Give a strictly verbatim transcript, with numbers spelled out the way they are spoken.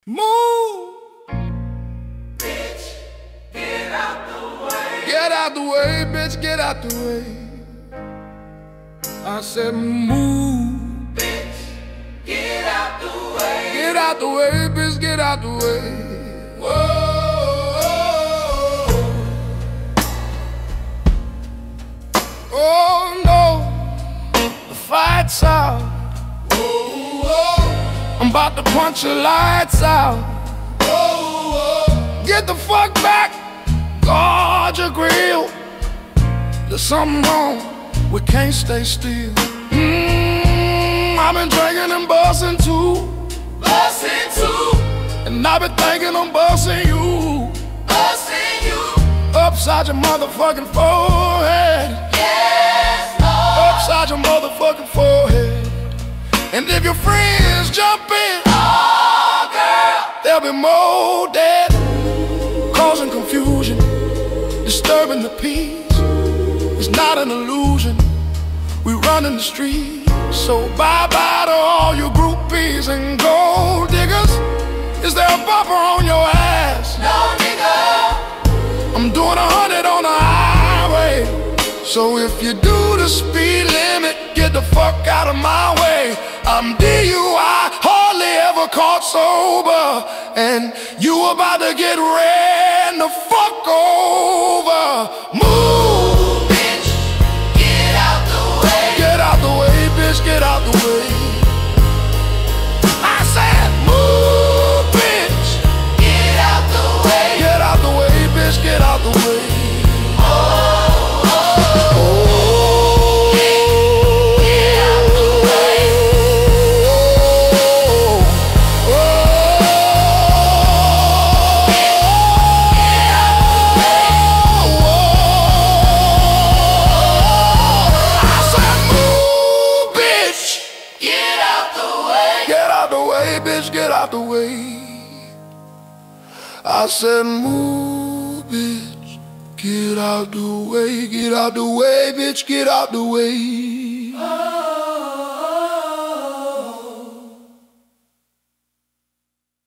Move, bitch, get out the way. Get out the way, bitch, get out the way. I said move, bitch, get out the way. Get out the way, bitch, get out the way. Whoa, oh no, the fight's out. Whoa, whoa. I'm about to punch your lights out. Whoa, whoa. Get the fuck back, guard your grill. There's something wrong, we can't stay still. mm, I've been drinking and busting too. Busting too. And I've been thinking I'm busting you. Busting you. Upside your motherfucking forehead. Yes, Lord. Upside your motherfucking forehead. And if your friends jump in, oh, girl, there'll be more dead, causing confusion, disturbing the peace. It's not an illusion, we run in the street. So bye-bye to all you groupies and gold diggers. Is there a bumper on your ass? No, nigga. I'm doing a hundred on the highway. So if you do the speed limit, get the fuck out of my way. I'm D U I, hardly ever caught sober, and you about to get ran the fuck over. Move, bitch, get out the way. Get out the way, bitch, get out the way. I said move, bitch, get out the way. Get out the way, bitch, get out the way. Oh. Bitch, get out the way. I said move, bitch, get out the way. Get out the way, bitch, get out the way.